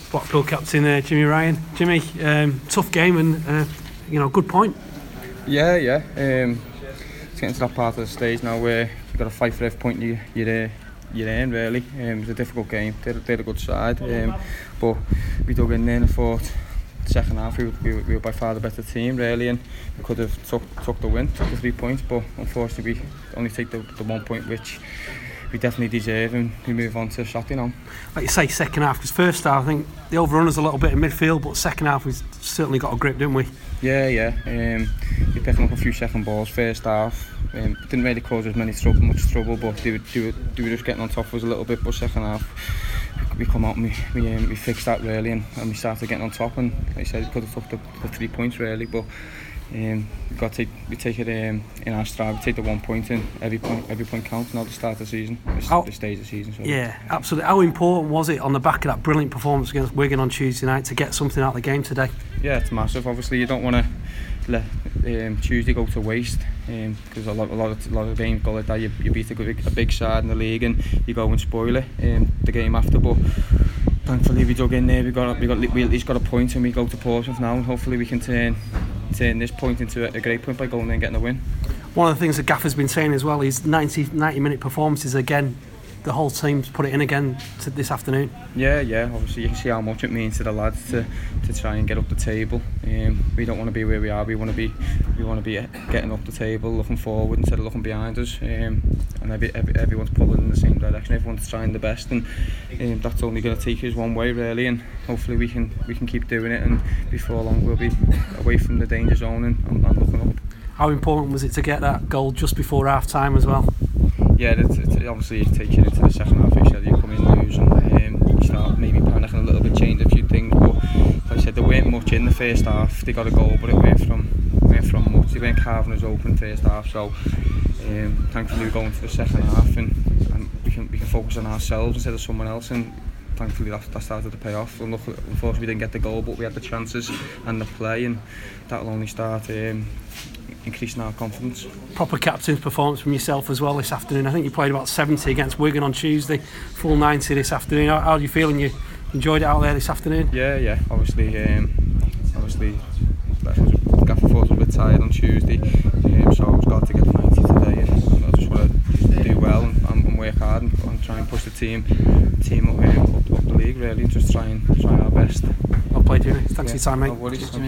Blackpool captain Jimmy Ryan. Jimmy, tough game and good point. Yeah. It's getting to that part of the stage now where you've got to fight for every point you're in, really. It was a difficult game. They're a good side, but we dug in there and thought second half we were by far the better team, really, and we could have took the win, took the 3 points, but unfortunately we only take the 1 point, which we definitely deserve, and we move on to Saturday now. Like you say, second half, because first half I think the overrun us a little bit in midfield, but second half we've certainly got a grip, didn't we? Yeah. We're picking up a few second balls first half. Didn't really cause us much trouble, but they were just getting on top of us a little bit. But second half, we come out and we fixed that, really, and we started getting on top. And like I said, we could have took the 3 points, really, but we take it in our stride. We take the 1 point, and every point counts now to start the season, the stage of the season. Sorry. Yeah, absolutely. How important was it on the back of that brilliant performance against Wigan on Tuesday night to get something out of the game today? Yeah, it's massive. Obviously, you don't want to let Tuesday go to waste, because a lot of games go like that. You beat a big side in the league and you go and spoil it the game after. But thankfully we dug in there. We at least got a point, and we go to Portsmouth now, and hopefully we can turn this point into a great point by going there and getting a win. One of the things that Gaffer's been saying as well is 90-minute performances again. The whole team's put it in again this afternoon. Yeah. Obviously, you can see how much it means to the lads to try and get up the table. We don't want to be where we are. We want to be getting up the table, looking forward instead of looking behind us. And everyone's pulling in the same direction. Everyone's trying the best, and that's only going to take us one way, really. And hopefully we can keep doing it. And before long, we'll be away from the danger zone and looking up. How important was it to get that goal just before half time as well? Yeah, obviously you take it into the second half. You said you come in losing, you start maybe panicking a little bit, change a few things. But like I said, there weren't much in the first half. They got a goal, but it weren't from much. They weren't carving us open first half. So thankfully we go into the second half and we can focus on ourselves instead of someone else. And thankfully that started to pay off. Unfortunately we didn't get the goal, but we had the chances and the play, and that'll only start increasing our confidence. Proper captain's performance from yourself as well this afternoon. I think you played about 70 against Wigan on Tuesday, full 90 this afternoon. How are you feeling? You enjoyed it out there this afternoon? Yeah. Obviously, Gaffer thought I was a bit tired on Tuesday, so I was glad to get the 90 today. And I just want to do well and work hard and try and push the team up the league, really, and just try our best. Well played, Jimmy. Thanks for your time, mate. No worries.